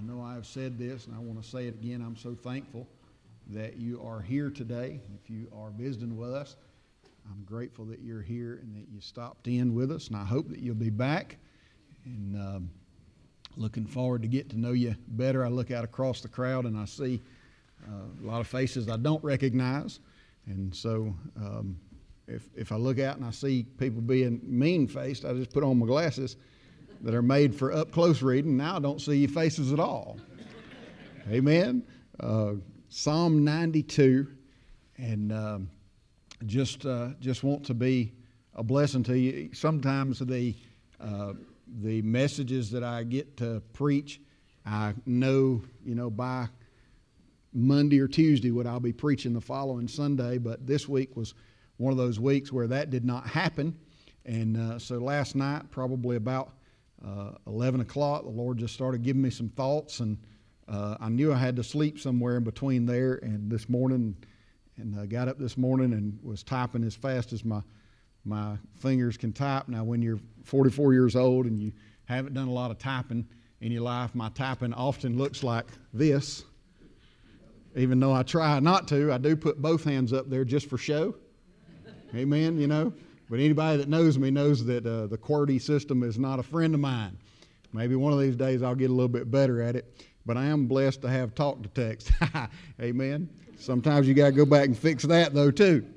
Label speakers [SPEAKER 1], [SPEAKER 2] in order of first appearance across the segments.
[SPEAKER 1] know I have said this, and I want to say it again. I'm so thankful that you are here today. If you are visiting with us, I'm grateful that you're here and that you stopped in with us, and I hope that you'll be back. And looking forward to get to know you better. I look out across the crowd and I see a lot of faces I don't recognize, and so if I look out and I see people being mean-faced, I just put on my glasses that are made for up-close reading. Now I don't see your faces at all. Amen. Psalm 92, and just want to be a blessing to you. Sometimes the messages that I get to preach, I know, by Monday or Tuesday what I'll be preaching the following Sunday, but this week was one of those weeks where that did not happen. And so last night, probably about 11 o'clock, the Lord just started giving me some thoughts, and I knew I had to sleep somewhere in between there and this morning, and I got up this morning and was typing as fast as my fingers can type. Now, when you're 44 years old and you haven't done a lot of typing in your life, my typing often looks like this. Even though I try not to, I do put both hands up there just for show. Amen, But anybody that knows me knows that the QWERTY system is not a friend of mine. Maybe one of these days I'll get a little bit better at it. But I am blessed to have talk to text. Amen. Sometimes you got to go back and fix that though too.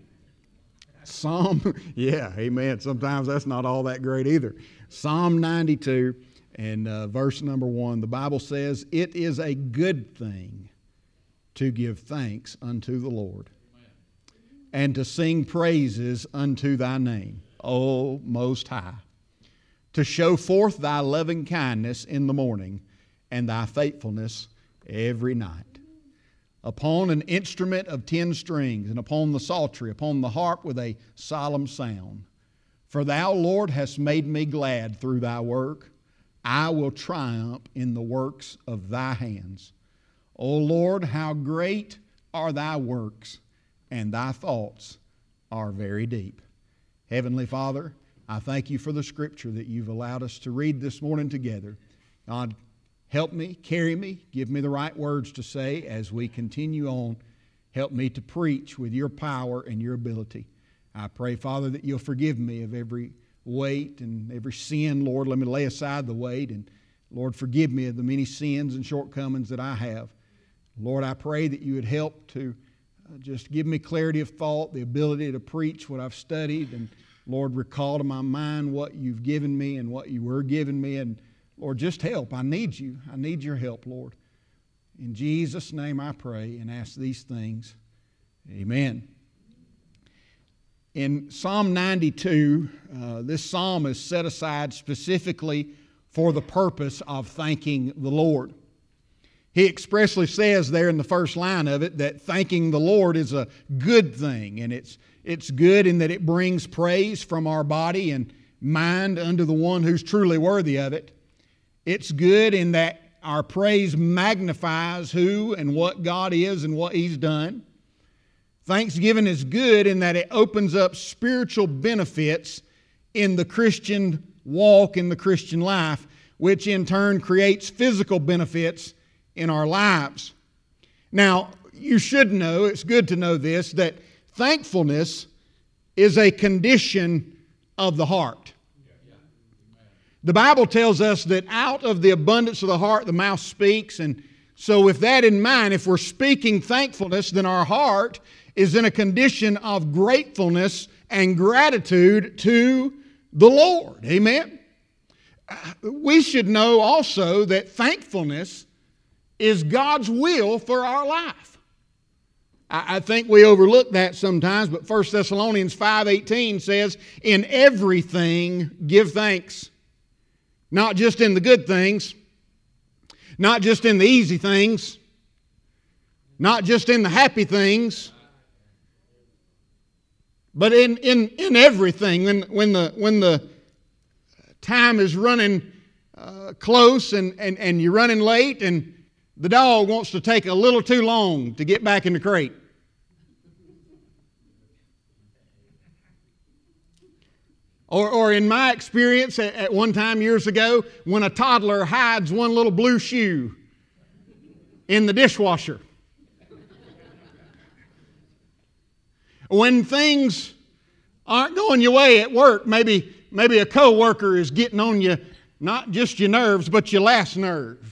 [SPEAKER 1] Amen. Sometimes that's not all that great either. Psalm 92 and verse number 1, the Bible says, "It is a good thing to give thanks unto the Lord, and to sing praises unto thy name, O Most High, to show forth thy loving kindness in the morning, and thy faithfulness every night. Upon an instrument of 10 strings, and upon the psaltery, upon the harp with a solemn sound. For thou, Lord, hast made me glad through thy work. I will triumph in the works of thy hands. O Lord, how great are thy works, and thy thoughts are very deep." Heavenly Father, I thank you for the scripture that you've allowed us to read this morning together. God, help me, carry me, give me the right words to say as we continue on. Help me to preach with your power and your ability. I pray, Father, that you'll forgive me of every weight and every sin. Lord, let me lay aside the weight, and Lord, forgive me of the many sins and shortcomings that I have. Lord, I pray that you would help to just give me clarity of thought, the ability to preach what I've studied, and Lord, recall to my mind what you've given me and what you were giving me, and Lord, just help. I need you. I need your help, Lord. In Jesus' name I pray and ask these things. Amen. In Psalm 92, this psalm is set aside specifically for the purpose of thanking the Lord. He expressly says there in the first line of it that thanking the Lord is a good thing, and it's good in that it brings praise from our body and mind unto the one who's truly worthy of it. It's good in that our praise magnifies who and what God is and what He's done. Thanksgiving is good in that it opens up spiritual benefits in the Christian walk, in the Christian life, which in turn creates physical benefits in our lives. Now, you should know, it's good to know this, that thankfulness is a condition of the heart. The Bible tells us that out of the abundance of the heart, the mouth speaks. And so with that in mind, if we're speaking thankfulness, then our heart is in a condition of gratefulness and gratitude to the Lord. Amen? We should know also that thankfulness is God's will for our life. I think we overlook that sometimes, but 1 Thessalonians 5:18 says, "In everything give thanks." Not just in the good things, not just in the easy things, not just in the happy things, but in everything. When the time is running close and you're running late and the dog wants to take a little too long to get back in the crate. Or in my experience at one time years ago, when a toddler hides one little blue shoe in the dishwasher. When things aren't going your way at work, maybe a coworker is getting on you, not just your nerves, but your last nerve.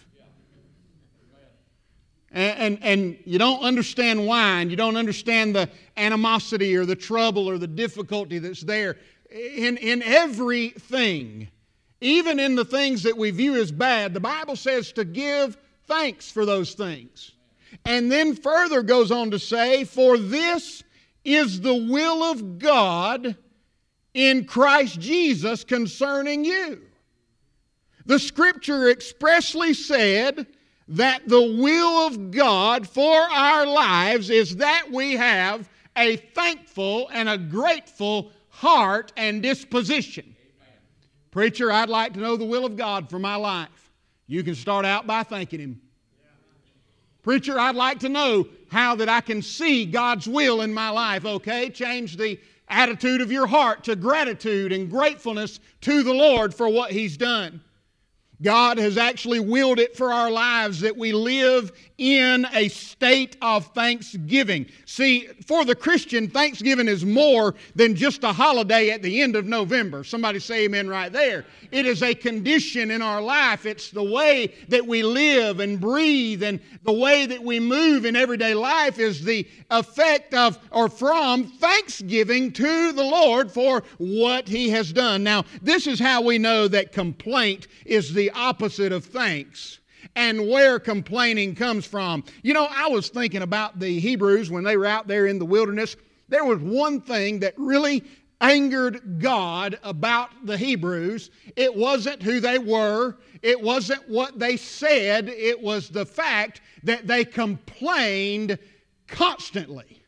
[SPEAKER 1] And you don't understand why, and you don't understand the animosity or the trouble or the difficulty that's there. In everything, even in the things that we view as bad, the Bible says to give thanks for those things. And then further goes on to say, for this is the will of God in Christ Jesus concerning you. The Scripture expressly said that the will of God for our lives is that we have a thankful and a grateful heart and disposition. Amen. Preacher, I'd like to know the will of God for my life. You can start out by thanking Him. Preacher, I'd like to know how that I can see God's will in my life. Okay, change the attitude of your heart to gratitude and gratefulness to the Lord for what He's done. God has actually willed it for our lives that we live in a state of thanksgiving. See, for the Christian, Thanksgiving is more than just a holiday at the end of November. Somebody say amen right there. It is a condition in our life. It's the way that we live and breathe, and the way that we move in everyday life is the effect of or from thanksgiving to the Lord for what He has done. Now, this is how we know that complaint is the opposite of thanks, and where complaining comes from. You know, I was thinking about the Hebrews when they were out there in the wilderness. There was one thing that really angered God about the Hebrews. It wasn't who they were. It wasn't what they said. It was the fact that they complained constantly.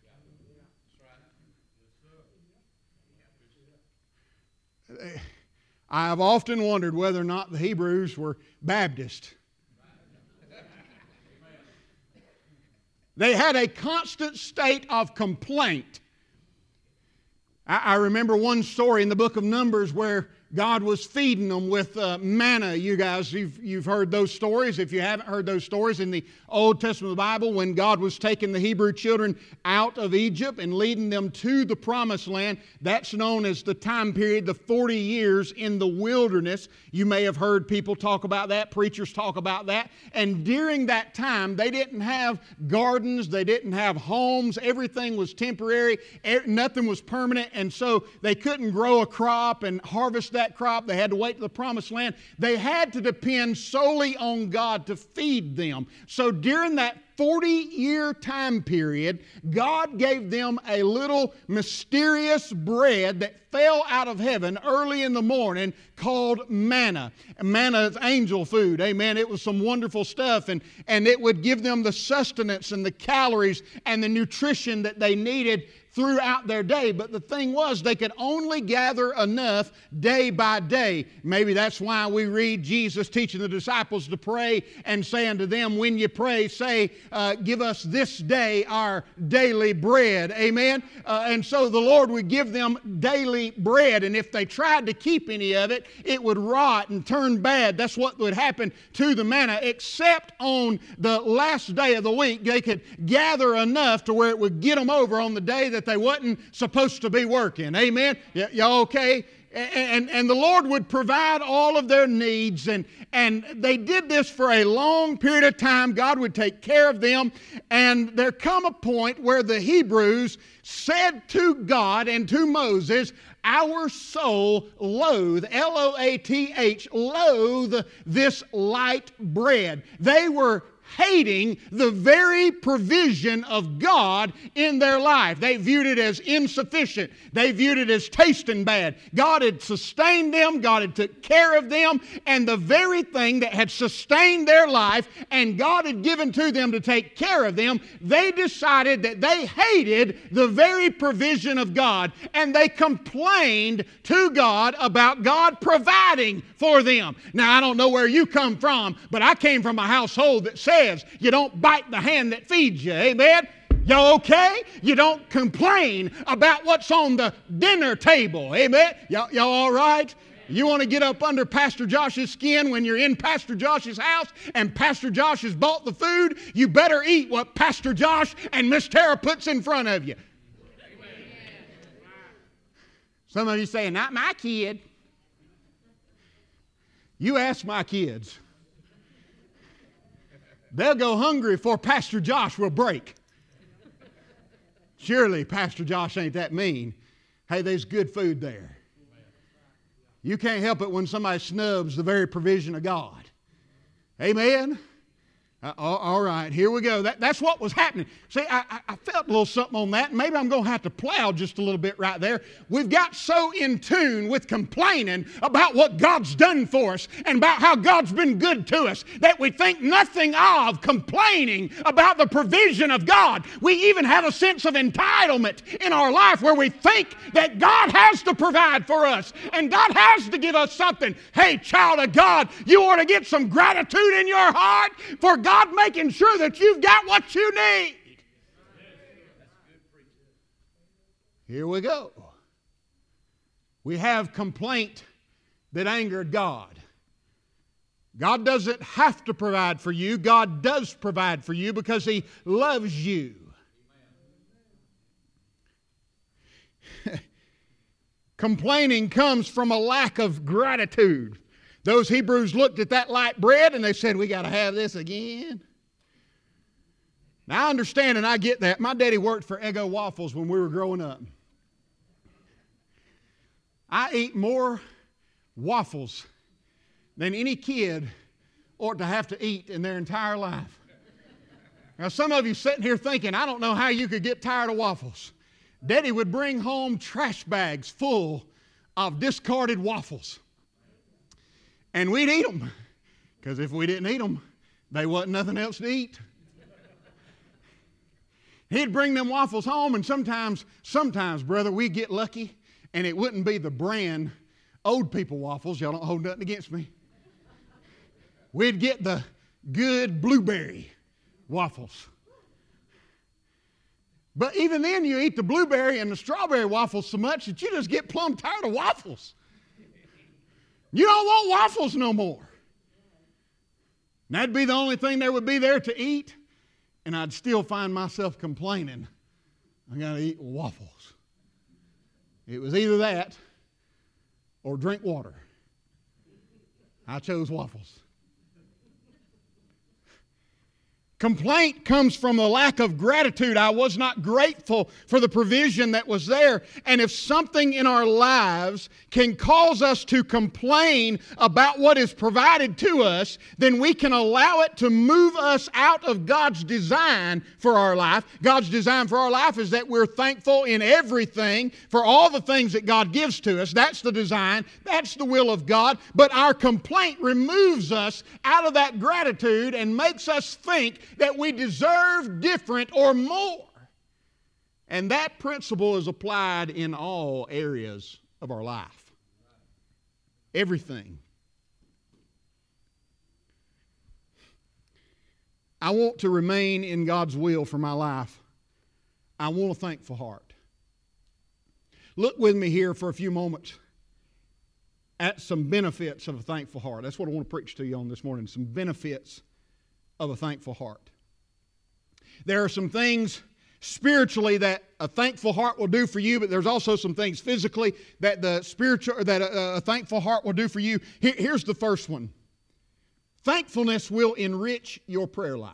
[SPEAKER 1] I've often wondered whether or not the Hebrews were Baptist. They had a constant state of complaint. I remember one story in the book of Numbers where God was feeding them with manna. You guys, you've heard those stories. If you haven't heard those stories in the Old Testament of the Bible, when God was taking the Hebrew children out of Egypt and leading them to the Promised Land, that's known as the time period, the 40 years in the wilderness. You may have heard people talk about that, preachers talk about that. And during that time, they didn't have gardens, they didn't have homes, everything was temporary, nothing was permanent, and so they couldn't grow a crop and harvest that crop. They had to wait to the Promised Land. They had to depend solely on God to feed them. So during that 40-year time period, God gave them a little mysterious bread that fell out of heaven early in the morning called manna. Manna is angel food. Amen. It was some wonderful stuff, and it would give them the sustenance and the calories and the nutrition that they needed throughout their day. But the thing was, they could only gather enough day by day. Maybe that's why we read Jesus teaching the disciples to pray and saying to them, when you pray, say, give us this day our daily bread. Amen? And so the Lord would give them daily bread, and if they tried to keep any of it, it would rot and turn bad. That's what would happen to the manna, except on the last day of the week, they could gather enough to where it would get them over on the day that they wasn't supposed to be working. Amen? Y'all okay? And the Lord would provide all of their needs, and they did this for a long period of time. God would take care of them, and there come a point where the Hebrews said to God and to Moses, our soul loathe, L-O-A-T-H, loathe this light bread. They were hating the very provision of God in their life. They viewed it as insufficient. They viewed it as tasting bad. God had sustained them. God had took care of them. And the very thing that had sustained their life and God had given to them to take care of them, they decided that they hated the very provision of God. And they complained to God about God providing for them. Now, I don't know where you come from, but I came from a household that says you don't bite the hand that feeds you. Amen? Y'all okay? You don't complain about what's on the dinner table. Amen? Y'all all right? You want to get up under Pastor Josh's skin when you're in Pastor Josh's house and Pastor Josh has bought the food? You better eat what Pastor Josh and Miss Tara puts in front of you. Some of you saying, not my kid. You ask my kids. They'll go hungry before Pastor Josh will break. Surely Pastor Josh ain't that mean. Hey, there's good food there. You can't help it when somebody snubs the very provision of God. Amen? All right, here we go. That's what was happening. See, I felt a little something on that. Maybe I'm going to have to plow just a little bit right there. We've got so in tune with complaining about what God's done for us and about how God's been good to us that we think nothing of complaining about the provision of God. We even have a sense of entitlement in our life where we think that God has to provide for us and God has to give us something. Hey, child of God, you ought to get some gratitude in your heart for God making sure that you've got what you need. Here we go. We have complaint that angered God. God doesn't have to provide for you. God does provide for you because He loves you. Complaining comes from a lack of gratitude. Those Hebrews looked at that light bread and they said, we got to have this again. Now I understand and I get that. My daddy worked for Eggo Waffles when we were growing up. I eat more waffles than any kid ought to have to eat in their entire life. Now some of you sitting here thinking, I don't know how you could get tired of waffles. Daddy would bring home trash bags full of discarded waffles. And we'd eat them, because if we didn't eat them, they wasn't nothing else to eat. He'd bring them waffles home, and sometimes, brother, we'd get lucky, and it wouldn't be the brand old people waffles. Y'all don't hold nothing against me. We'd get the good blueberry waffles. But even then, you eat the blueberry and the strawberry waffles so much that you just get plumb tired of waffles. You don't want waffles no more. And that'd be the only thing there would be there to eat, and I'd still find myself complaining, I got to eat waffles. It was either that or drink water. I chose waffles. Complaint comes from a lack of gratitude. I was not grateful for the provision that was there. And if something in our lives can cause us to complain about what is provided to us, then we can allow it to move us out of God's design for our life. God's design for our life is that we're thankful in everything for all the things that God gives to us. That's the design. That's the will of God. But our complaint removes us out of that gratitude and makes us think that we deserve different or more. And that principle is applied in all areas of our life. Everything. I want to remain in God's will for my life. I want a thankful heart. Look with me here for a few moments at some benefits of a thankful heart. That's what I want to preach to you on this morning, some benefits of a thankful heart. There are some things spiritually that a thankful heart will do for you, but there's also some things physically that a thankful heart will do for you. Here's the first one. Thankfulness will enrich your prayer life.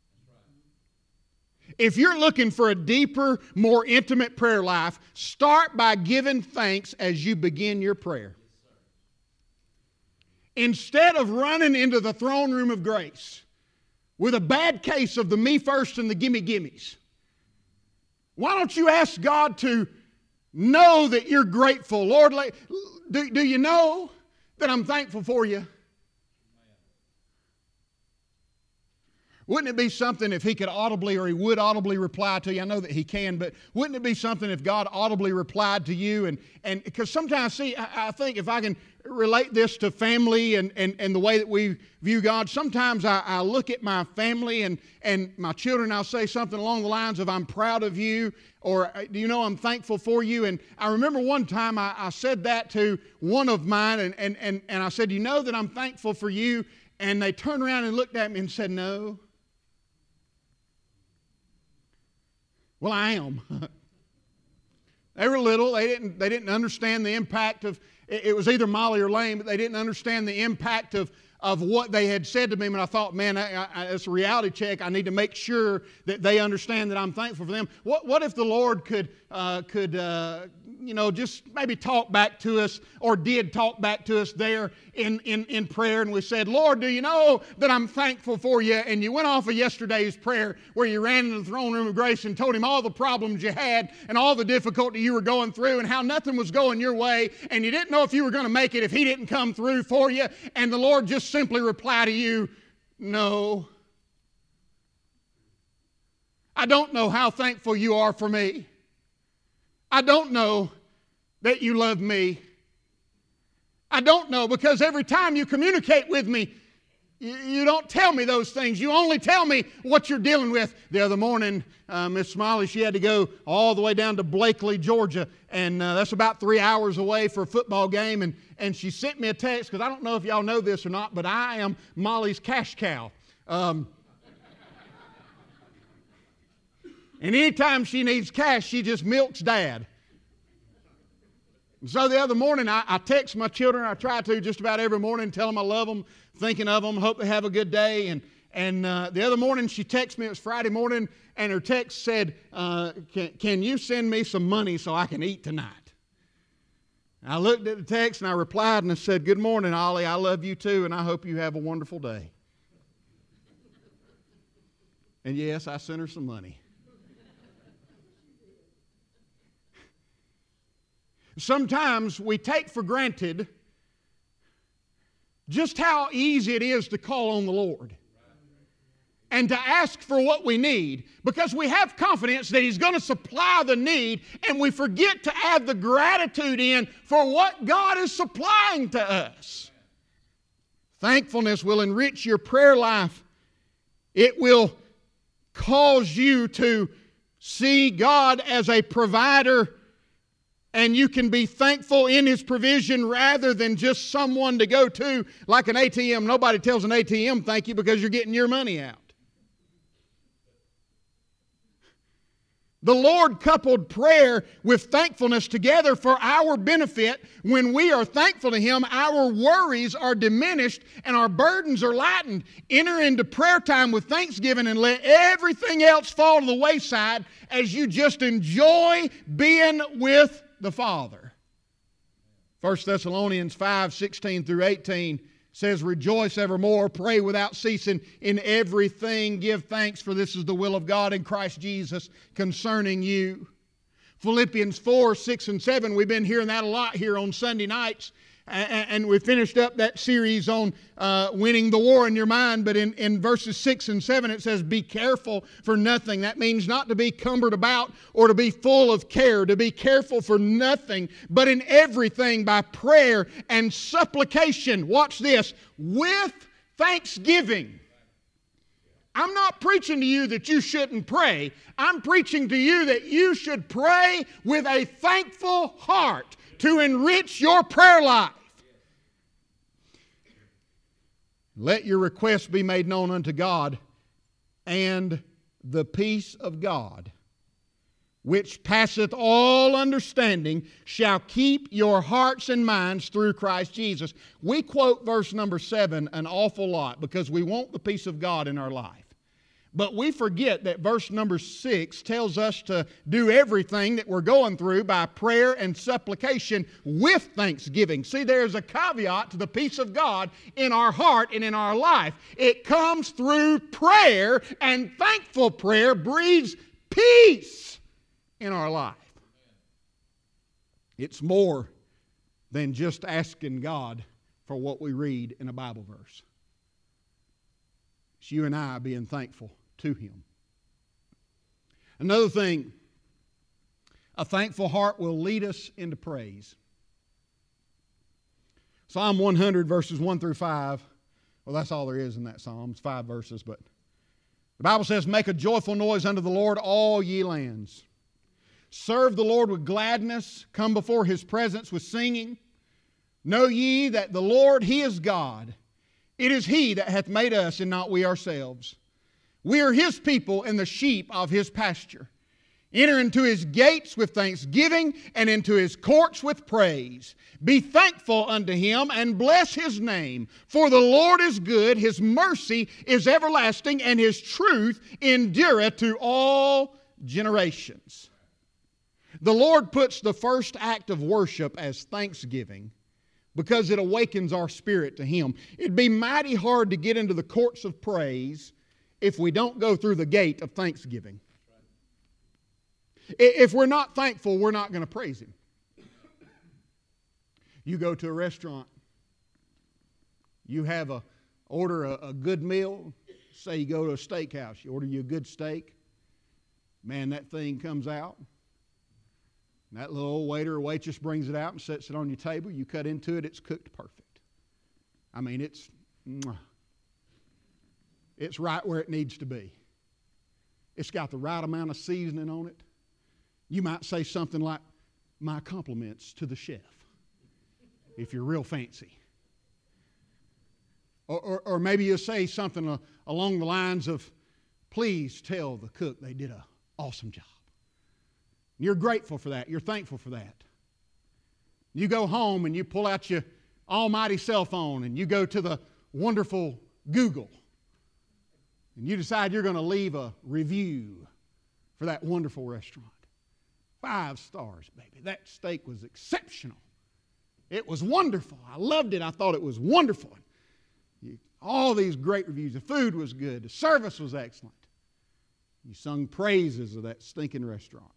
[SPEAKER 1] If you're looking for a deeper, more intimate prayer life, start by giving thanks as you begin your prayer. Instead of running into the throne room of grace with a bad case of the me first and the gimme-gimmes, why don't you ask God to know that you're grateful? Lord, do you know that I'm thankful for you? Wouldn't it be something if He could audibly, or He would audibly reply to you? I know that He can, but wouldn't it be something if God audibly replied to you? And because sometimes, see, I think if I can relate this to family and the way that we view God, sometimes I look at my family and my children, I'll say something along the lines of, I'm proud of you, or, do you know, I'm thankful for you. And I remember one time I said that to one of mine, and I said, you know that I'm thankful for you? And they turned around and looked at me and said, no. Well, I am. They were little. They didn't understand the impact of, it was either Molly or Lane, but they didn't understand the impact of what they had said to me. And I thought, man, it's a reality check. I need to make sure that they understand that I'm thankful for them. What if the Lord could just maybe talk back to us, or did talk back to us there in prayer, and we said, Lord, do you know that I'm thankful for you? And you went off of yesterday's prayer where you ran into the throne room of grace and told Him all the problems you had and all the difficulty you were going through and how nothing was going your way, and you didn't know if you were going to make it if He didn't come through for you, and the Lord just simply replied to you, no. I don't know how thankful you are for me. I don't know that you love me. I don't know, because every time you communicate with me, you don't tell me those things. You only tell me what you're dealing with. The other morning, Miss Smiley, she had to go all the way down to Blakely, Georgia, and that's about 3 hours away for a football game, and she sent me a text, because I don't know if y'all know this or not, but I am Molly's cash cow. And anytime she needs cash, she just milks Dad. So the other morning, I text my children. I try to just about every morning, tell them I love them, thinking of them, hope they have a good day. And the other morning, she texted me. It was Friday morning, and her text said, can you send me some money so I can eat tonight? I looked at the text, and I replied, and I said, good morning, Ollie. I love you too, and I hope you have a wonderful day. And yes, I sent her some money. Sometimes we take for granted just how easy it is to call on the Lord and to ask for what we need, because we have confidence that He's going to supply the need, and we forget to add the gratitude in for what God is supplying to us. Thankfulness will enrich your prayer life. It will cause you to see God as a provider, and you can be thankful in His provision rather than just someone to go to like an ATM. Nobody tells an ATM thank you because you're getting your money out. The Lord coupled prayer with thankfulness together for our benefit. When we are thankful to Him, our worries are diminished and our burdens are lightened. Enter into prayer time with thanksgiving and let everything else fall to the wayside as you just enjoy being with the Father. 1 Thessalonians 5:16-18 says, rejoice evermore, pray without ceasing, in everything give thanks, for this is the will of God in Christ Jesus concerning you. Philippians 4:6-7, we've been hearing that a lot here on Sunday nights. And we finished up that series on winning the war in your mind. But in verses 6 and 7 it says, be careful for nothing. That means not to be cumbered about or to be full of care. To be careful for nothing, but in everything by prayer and supplication. Watch this. With thanksgiving. I'm not preaching to you that you shouldn't pray. I'm preaching to you that you should pray with a thankful heart to enrich your prayer life. Let your requests be made known unto God, and the peace of God, which passeth all understanding, shall keep your hearts and minds through Christ Jesus. We quote verse number 7 an awful lot because we want the peace of God in our life. But we forget that verse number 6 tells us to do everything that we're going through by prayer and supplication with thanksgiving. See, there's a caveat to the peace of God in our heart and in our life. It comes through prayer, and thankful prayer breeds peace in our life. It's more than just asking God for what we read in a Bible verse. It's you and I being thankful to Him. Another thing, a thankful heart will lead us into praise. Psalm 100, verses 1 through 5. Well, that's all there is in that psalm. It's 5 verses, but the Bible says, "Make a joyful noise unto the Lord, all ye lands. Serve the Lord with gladness. Come before His presence with singing. Know ye that the Lord, He is God. It is He that hath made us, and not we ourselves. We are His people, and the sheep of His pasture. Enter into His gates with thanksgiving, and into His courts with praise. Be thankful unto Him, and bless His name. For the Lord is good, His mercy is everlasting, and His truth endureth to all generations." The Lord puts the first act of worship as thanksgiving because it awakens our spirit to Him. It'd be mighty hard to get into the courts of praise if we don't go through the gate of thanksgiving. If we're not thankful, we're not going to praise Him. You go to a restaurant, you order a good meal. Say you go to a steakhouse, you order you a good steak. Man, that thing comes out. And that little old waiter or waitress brings it out and sets it on your table. You cut into it, it's cooked perfect. I mean, it's right where it needs to be. It's got the right amount of seasoning on it. You might say something like, "My compliments to the chef," if you're real fancy. Or maybe you'll say something along the lines of, "Please tell the cook they did an awesome job." You're grateful for that. You're thankful for that. You go home and you pull out your almighty cell phone and you go to the wonderful Google and you decide you're going to leave a review for that wonderful restaurant. 5 stars, baby. That steak was exceptional. It was wonderful. I loved it. I thought it was wonderful. All these great reviews. The food was good. The service was excellent. You sung praises of that stinking restaurant.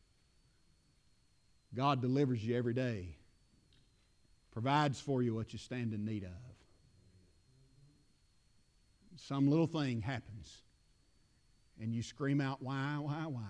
[SPEAKER 1] God delivers you every day, provides for you what you stand in need of. Some little thing happens, and you scream out, "Why, why, why?"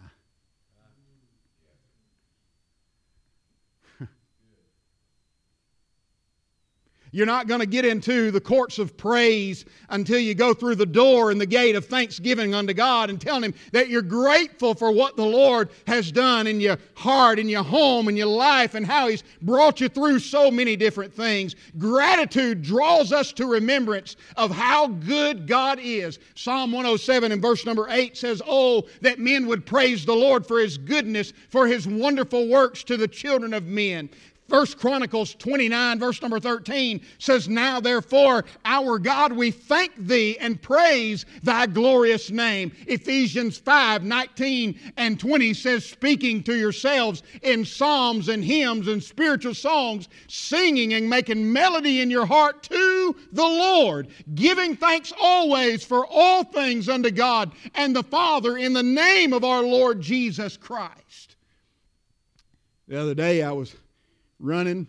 [SPEAKER 1] You're not going to get into the courts of praise until you go through the door and the gate of thanksgiving unto God and telling Him that you're grateful for what the Lord has done in your heart, in your home, in your life, and how He's brought you through so many different things. Gratitude draws us to remembrance of how good God is. Psalm 107 and verse number 8 says, "Oh, that men would praise the Lord for His goodness, for His wonderful works to the children of men." 1 Chronicles 29, verse number 13 says, "Now therefore, our God, we thank Thee and praise Thy glorious name." Ephesians 5, 19 and 20 says, "Speaking to yourselves in psalms and hymns and spiritual songs, singing and making melody in your heart to the Lord, giving thanks always for all things unto God and the Father in the name of our Lord Jesus Christ." The other day I was running,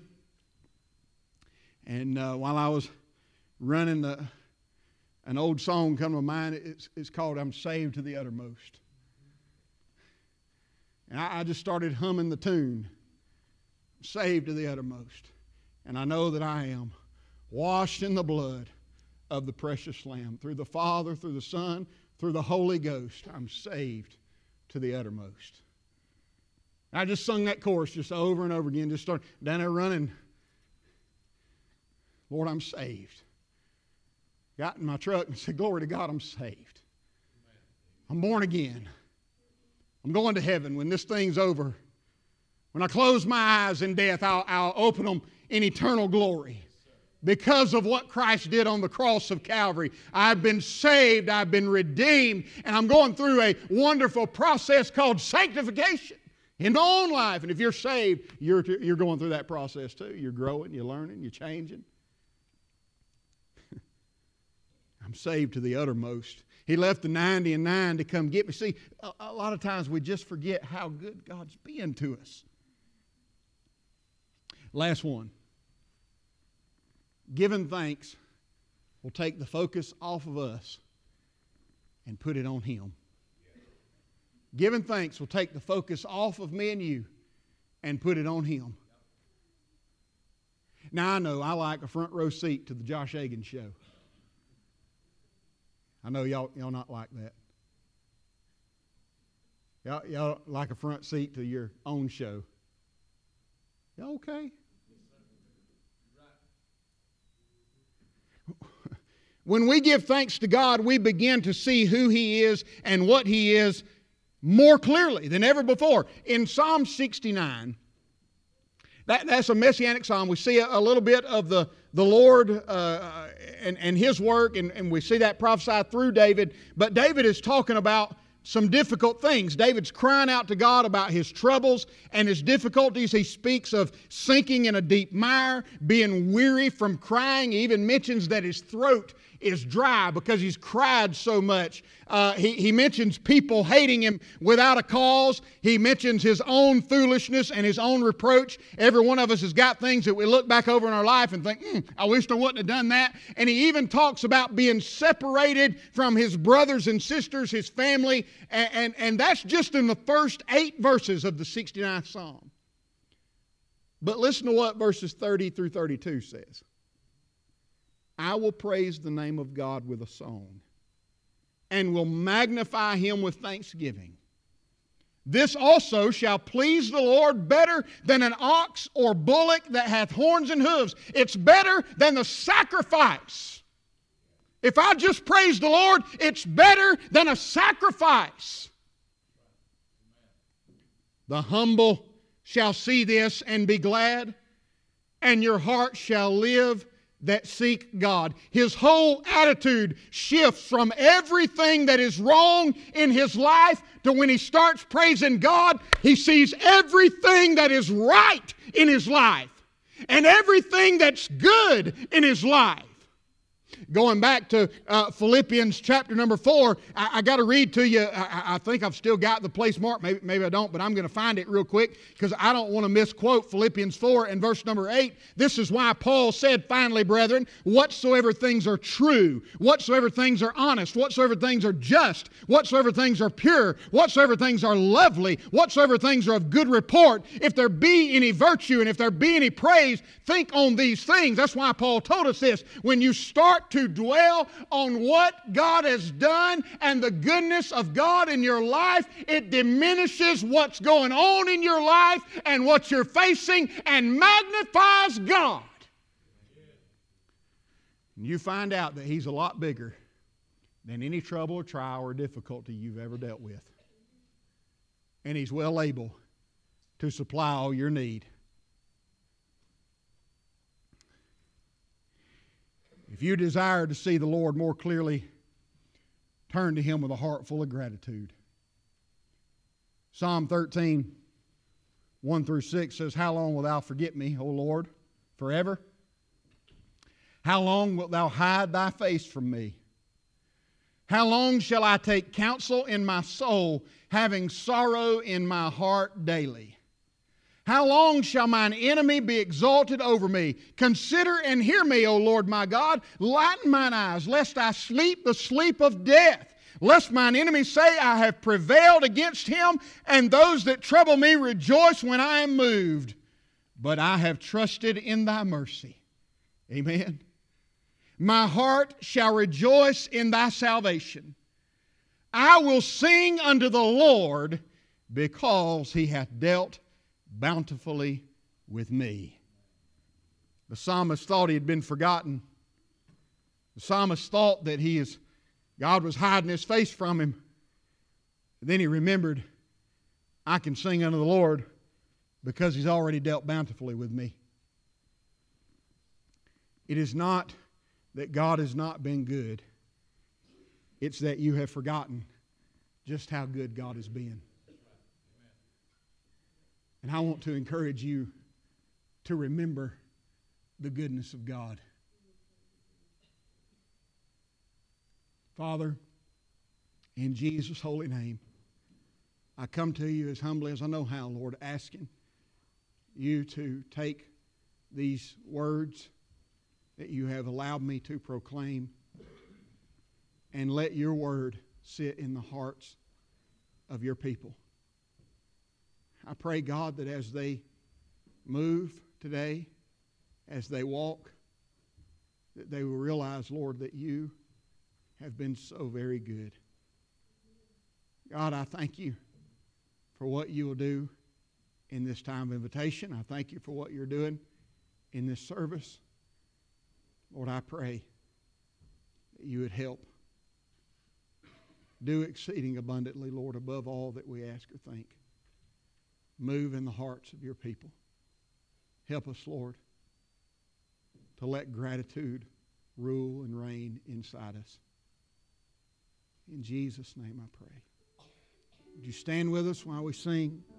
[SPEAKER 1] and while I was running, an old song come to mind. It's called "I'm Saved to the Uttermost." And I just started humming the tune, "Saved to the uttermost." And I know that I am washed in the blood of the precious Lamb. Through the Father, through the Son, through the Holy Ghost, I'm saved to the uttermost. I just sung that chorus just over and over again. Just started down there running. Lord, I'm saved. Got in my truck and said, "Glory to God, I'm saved. I'm born again. I'm going to heaven when this thing's over. When I close my eyes in death, I'll open them in eternal glory. Because of what Christ did on the cross of Calvary, I've been saved, I've been redeemed, and I'm going through a wonderful process called sanctification in my own life." And if you're saved, you're going through that process too. You're growing, you're learning, you're changing. I'm saved to the uttermost. He left the 99 to come get me. See, a lot of times we just forget how good God's been to us. Last one. Giving thanks will take the focus off of us and put it on Him. Giving thanks will take the focus off of me and you and put it on Him. Now I know I like a front row seat to the Josh Hagan show. I know y'all not like that. Y'all like a front seat to your own show. Y'all okay? When we give thanks to God, we begin to see who He is and what He is more clearly than ever before. In Psalm 69, that's a messianic psalm. We see a little bit of the Lord and His work, and we see that prophesied through David. But David is talking about some difficult things. David's crying out to God about his troubles and his difficulties. He speaks of sinking in a deep mire, being weary from crying. He even mentions that his throat is dry because he's cried so much. He mentions people hating him without a cause. He mentions his own foolishness and his own reproach. Every one of us has got things that we look back over in our life and think, I wish I wouldn't have done that. And he even talks about being separated from his brothers and sisters, his family, and that's just in the first 8 verses of the 69th Psalm. But listen to what verses 30 through 32 says. I will praise the name of God with a song, and will magnify Him with thanksgiving. This also shall please the Lord better than an ox or bullock that hath horns and hooves. It's better than the sacrifice. If I just praise the Lord, it's better than a sacrifice. The humble shall see this and be glad, and your heart shall live that seek God. His whole attitude shifts from everything that is wrong in his life to when he starts praising God, he sees everything that is right in his life and everything that's good in his life. Going back to Philippians chapter number 4, I got to read to you. I think I've still got the place marked. Maybe I don't, but I'm going to find it real quick because I don't want to misquote Philippians 4 and verse number 8. This is why Paul said, finally, brethren, whatsoever things are true, whatsoever things are honest, whatsoever things are just, whatsoever things are pure, whatsoever things are lovely, whatsoever things are of good report, if there be any virtue and if there be any praise, think on these things. That's why Paul told us this. When you start to dwell on what God has done and the goodness of God in your life, it diminishes what's going on in your life and what you're facing and magnifies God. And you find out that He's a lot bigger than any trouble or trial or difficulty you've ever dealt with. And He's well able to supply all your need. If you desire to see the Lord more clearly, turn to Him with a heart full of gratitude. Psalm 13, 1 through 6 says, how long wilt thou forget me, O Lord, forever? How long wilt thou hide thy face from me? How long shall I take counsel in my soul, having sorrow in my heart daily? How long shall mine enemy be exalted over me? Consider and hear me, O Lord my God. Lighten mine eyes, lest I sleep the sleep of death. Lest mine enemy say, I have prevailed against him, and those that trouble me rejoice when I am moved. But I have trusted in thy mercy. Amen. My heart shall rejoice in thy salvation. I will sing unto the Lord, because He hath dealt bountifully with me. The psalmist thought he had been forgotten. The psalmist thought that God was hiding His face from him. Then he remembered, I can sing unto the Lord because He's already dealt bountifully with me. It is not that God has not been good. It's that you have forgotten just how good God has been. And I want to encourage you to remember the goodness of God. Father, in Jesus' holy name, I come to you as humbly as I know how, Lord, asking you to take these words that you have allowed me to proclaim and let your word sit in the hearts of your people. I pray, God, that as they move today, as they walk, that they will realize, Lord, that you have been so very good. God, I thank you for what you will do in this time of invitation. I thank you for what you're doing in this service. Lord, I pray that you would help do exceeding abundantly, Lord, above all that we ask or think. Move in the hearts of your people. Help us, Lord, to let gratitude rule and reign inside us. In Jesus' name I pray. Would you stand with us while we sing?